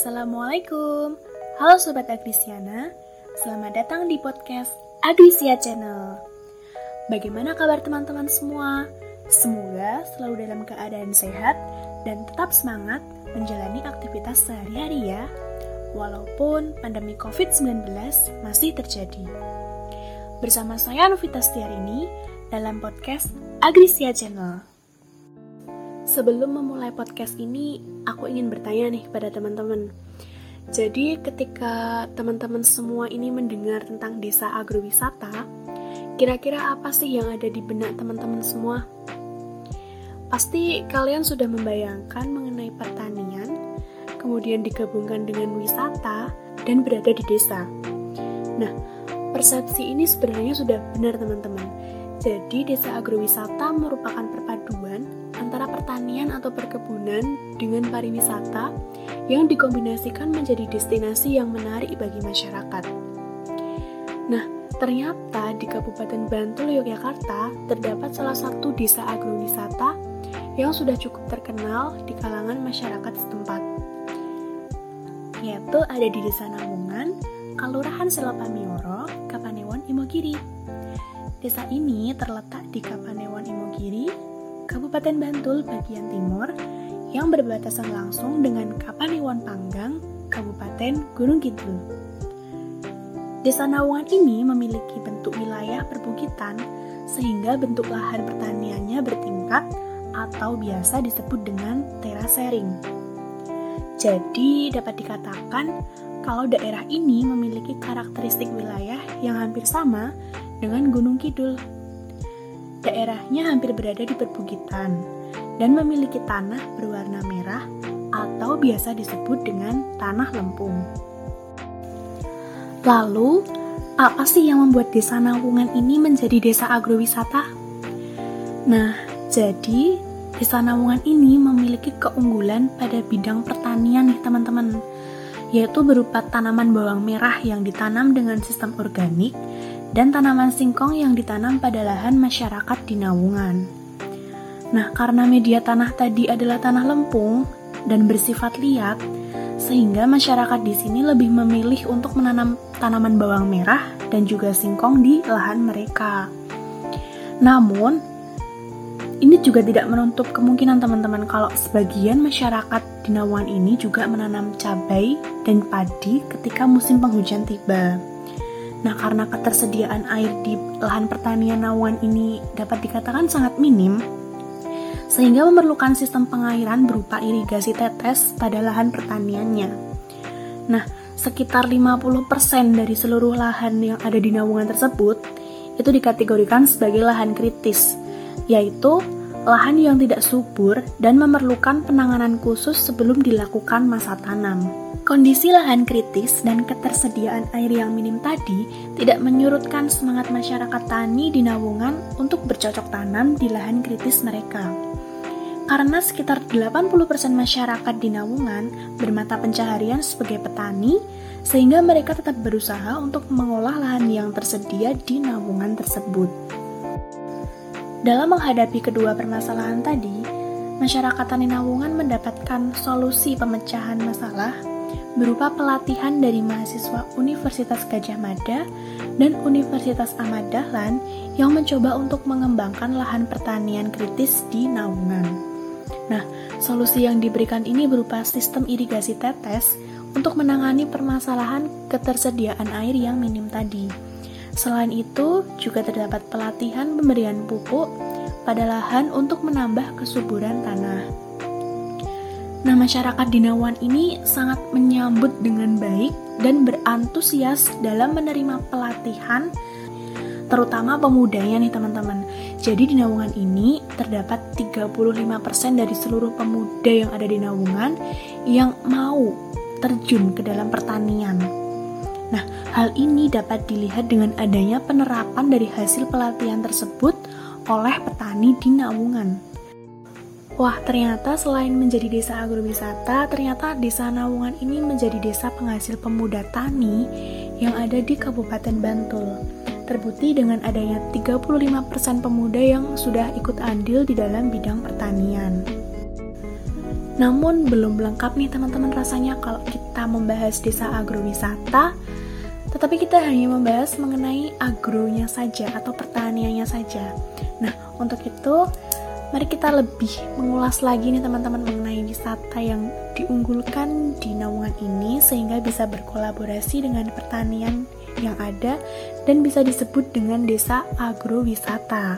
Assalamualaikum. Halo Sobat Agrisiana, selamat datang di podcast Agrisia Channel. Bagaimana kabar teman-teman semua? Semoga selalu dalam keadaan sehat dan tetap semangat menjalani aktivitas sehari-hari ya, walaupun pandemi COVID-19 masih terjadi. Bersama saya Novita Setiarini dalam podcast Agrisia Channel. Sebelum memulai podcast ini, aku ingin bertanya nih pada teman-teman. Jadi ketika teman-teman semua ini mendengar tentang desa agrowisata, kira-kira apa sih yang ada di benak teman-teman semua? Pasti kalian sudah membayangkan mengenai pertanian, kemudian digabungkan dengan wisata, dan berada di desa. Nah, persepsi ini sebenarnya sudah benar teman-teman. Jadi desa agrowisata merupakan perpaduan antara pertanian atau perkebunan dengan pariwisata yang dikombinasikan menjadi destinasi yang menarik bagi masyarakat. Nah, ternyata di Kabupaten Bantul, Yogyakarta terdapat salah satu desa agrowisata yang sudah cukup terkenal di kalangan masyarakat setempat, yaitu ada di Desa Nawungan, Kelurahan Selopamioro, Kapanewon, Imogiri. Desa ini terletak di Kapanewon, Imogiri, Kabupaten Bantul bagian timur, yang berbatasan langsung dengan Kapanewon Panggang, Kabupaten Gunung Kidul. Desa Nawungan ini memiliki bentuk wilayah perbukitan, sehingga bentuk lahan pertaniannya bertingkat atau biasa disebut dengan terasering. Jadi dapat dikatakan kalau daerah ini memiliki karakteristik wilayah yang hampir sama dengan Gunung Kidul. Daerahnya hampir berada di perbukitan dan memiliki tanah berwarna merah atau biasa disebut dengan tanah lempung. Lalu, apa sih yang membuat Desa Nawungan ini menjadi desa agrowisata? Nah, jadi Desa Nawungan ini memiliki keunggulan pada bidang pertanian nih teman-teman, yaitu berupa tanaman bawang merah yang ditanam dengan sistem organik dan tanaman singkong yang ditanam pada lahan masyarakat di Nawungan. Nah, karena media tanah tadi adalah tanah lempung dan bersifat liat, sehingga masyarakat di sini lebih memilih untuk menanam tanaman bawang merah dan juga singkong di lahan mereka. Namun, ini juga tidak menutup kemungkinan teman-teman kalau sebagian masyarakat di Nawungan ini juga menanam cabai dan padi ketika musim penghujan tiba. Nah, karena ketersediaan air di lahan pertanian Nawungan ini dapat dikatakan sangat minim, sehingga memerlukan sistem pengairan berupa irigasi tetes pada lahan pertaniannya. Nah, sekitar 50% dari seluruh lahan yang ada di Nawungan tersebut itu dikategorikan sebagai lahan kritis, yaitu lahan yang tidak subur dan memerlukan penanganan khusus sebelum dilakukan masa tanam. Kondisi lahan kritis dan ketersediaan air yang minim tadi tidak menyurutkan semangat masyarakat tani di Nawungan untuk bercocok tanam di lahan kritis mereka. Karena sekitar 80% masyarakat di Nawungan bermata pencaharian sebagai petani, sehingga mereka tetap berusaha untuk mengolah lahan yang tersedia di Nawungan tersebut. Dalam menghadapi kedua permasalahan tadi, masyarakat tani Nawungan mendapatkan solusi pemecahan masalah berupa pelatihan dari mahasiswa Universitas Gadjah Mada dan Universitas Ahmad Dahlan yang mencoba untuk mengembangkan lahan pertanian kritis di Nawungan. Nah, solusi yang diberikan ini berupa sistem irigasi tetes untuk menangani permasalahan ketersediaan air yang minim tadi. Selain itu, juga terdapat pelatihan pemberian pupuk pada lahan untuk menambah kesuburan tanah. Nah, masyarakat di Nawungan ini sangat menyambut dengan baik dan berantusias dalam menerima pelatihan, terutama pemudanya nih teman-teman. Jadi di Nawungan ini terdapat 35% dari seluruh pemuda yang ada di Nawungan yang mau terjun ke dalam pertanian. Nah, hal ini dapat dilihat dengan adanya penerapan dari hasil pelatihan tersebut oleh petani di Nawungan. Wah, ternyata selain menjadi desa agrowisata, ternyata Desa Nawungan ini menjadi desa penghasil pemuda tani yang ada di Kabupaten Bantul. Terbukti dengan adanya 35% pemuda yang sudah ikut andil di dalam bidang pertanian. Namun belum lengkap nih teman-teman rasanya kalau kita membahas desa agrowisata, tetapi kita hanya membahas mengenai agronya saja atau pertaniannya saja. Nah, untuk itu mari kita lebih mengulas lagi nih teman-teman mengenai wisata yang diunggulkan di naungan ini sehingga bisa berkolaborasi dengan pertanian yang ada dan bisa disebut dengan desa agrowisata.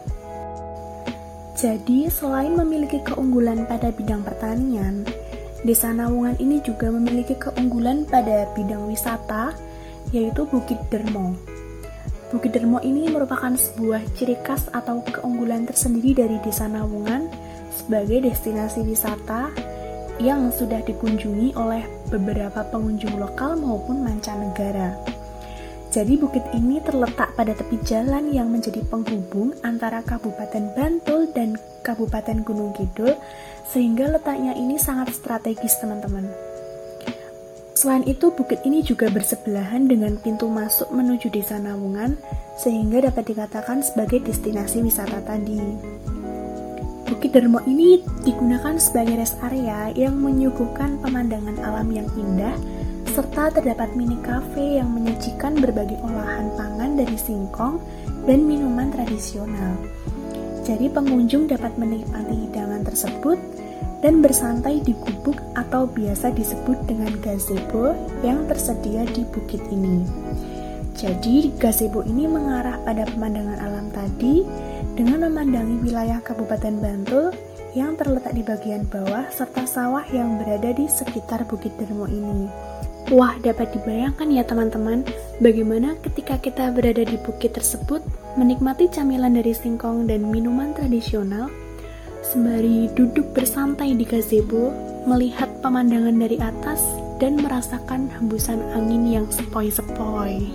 Jadi, selain memiliki keunggulan pada bidang pertanian, Desa Naungan ini juga memiliki keunggulan pada bidang wisata, yaitu Bukit Dermo. Bukit Dermo ini merupakan sebuah ciri khas atau keunggulan tersendiri dari Desa Naungan sebagai destinasi wisata yang sudah dikunjungi oleh beberapa pengunjung lokal maupun mancanegara. Jadi bukit ini terletak pada tepi jalan yang menjadi penghubung antara Kabupaten Bantul dan Kabupaten Gunung Kidul, sehingga letaknya ini sangat strategis teman-teman. Selain itu, bukit ini juga bersebelahan dengan pintu masuk menuju Desa Naungan, sehingga dapat dikatakan sebagai destinasi wisata tadi. Bukit Dermo ini digunakan sebagai rest area yang menyuguhkan pemandangan alam yang indah, serta terdapat mini cafe yang menyajikan berbagai olahan pangan dari singkong dan minuman tradisional. Jadi pengunjung dapat menikmati hidangan tersebut dan bersantai di gubuk atau biasa disebut dengan gazebo yang tersedia di bukit ini. Jadi gazebo ini mengarah pada pemandangan alam tadi dengan memandangi wilayah Kabupaten Bantul yang terletak di bagian bawah serta sawah yang berada di sekitar Bukit Dermo ini. Wah, dapat dibayangkan ya teman-teman, bagaimana ketika kita berada di bukit tersebut, menikmati camilan dari singkong dan minuman tradisional, sembari duduk bersantai di gazebo, melihat pemandangan dari atas, dan merasakan hembusan angin yang sepoi-sepoi.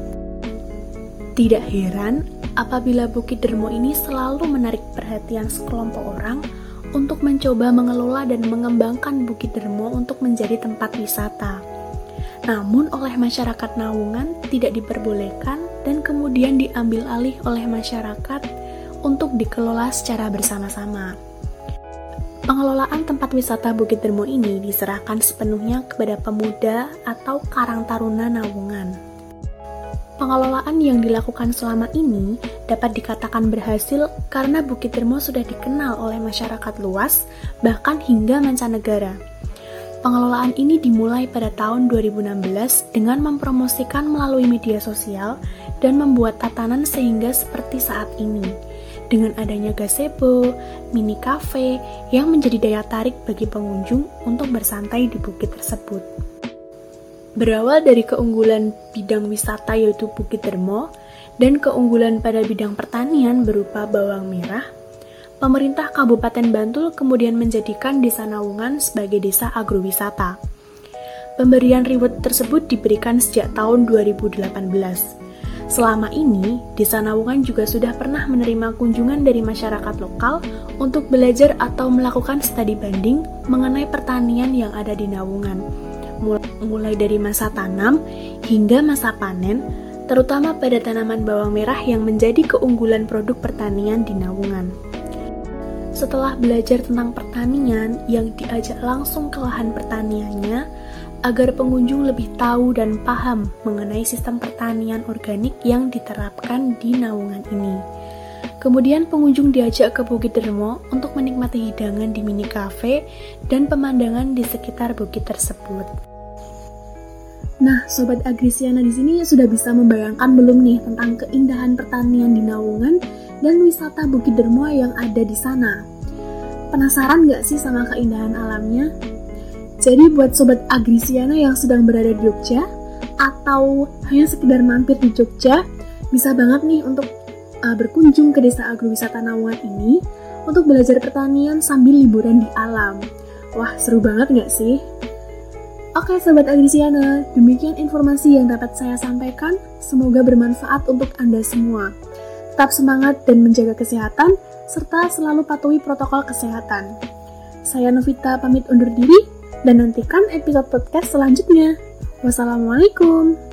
Tidak heran apabila Bukit Dermo ini selalu menarik perhatian sekelompok orang untuk mencoba mengelola dan mengembangkan Bukit Dermo untuk menjadi tempat wisata. Namun oleh masyarakat Naungan tidak diperbolehkan dan kemudian diambil alih oleh masyarakat untuk dikelola secara bersama-sama. Pengelolaan tempat wisata Bukit Dermo ini diserahkan sepenuhnya kepada pemuda atau Karang Taruna Naungan. Pengelolaan yang dilakukan selama ini dapat dikatakan berhasil karena Bukit Dermo sudah dikenal oleh masyarakat luas, bahkan hingga mancanegara. Pengelolaan ini dimulai pada tahun 2016 dengan mempromosikan melalui media sosial dan membuat tatanan sehingga seperti saat ini, dengan adanya gazebo, mini cafe yang menjadi daya tarik bagi pengunjung untuk bersantai di bukit tersebut. Berawal dari keunggulan bidang wisata yaitu Bukit Dermo dan keunggulan pada bidang pertanian berupa bawang merah, pemerintah Kabupaten Bantul kemudian menjadikan Desa Naungan sebagai desa agrowisata. Pemberian reward tersebut diberikan sejak tahun 2018. Selama ini, Desa Naungan juga sudah pernah menerima kunjungan dari masyarakat lokal untuk belajar atau melakukan studi banding mengenai pertanian yang ada di Naungan, mulai dari masa tanam hingga masa panen, terutama pada tanaman bawang merah yang menjadi keunggulan produk pertanian di Naungan. Setelah belajar tentang pertanian yang diajak langsung ke lahan pertaniannya, agar pengunjung lebih tahu dan paham mengenai sistem pertanian organik yang diterapkan di Naungan ini. Kemudian pengunjung diajak ke Bukit Dermo untuk menikmati hidangan di mini cafe dan pemandangan di sekitar bukit tersebut. Nah, Sobat Agrisiana di sini sudah bisa membayangkan belum nih tentang keindahan pertanian di Naungan dan wisata Bukit Dermo yang ada di sana? Penasaran gak sih sama keindahan alamnya? Jadi buat Sobat Agrisiana yang sedang berada di Jogja atau hanya sekedar mampir di Jogja, bisa banget nih untuk berkunjung ke Desa Agrowisata Naungan ini untuk belajar pertanian sambil liburan di alam. Wah, seru banget gak sih? Oke Sobat Agrisiana, demikian informasi yang dapat saya sampaikan. Semoga bermanfaat untuk Anda semua. Tetap semangat dan menjaga kesehatan, serta selalu patuhi protokol kesehatan. Saya Novita pamit undur diri, dan nantikan episode podcast selanjutnya. Wassalamualaikum.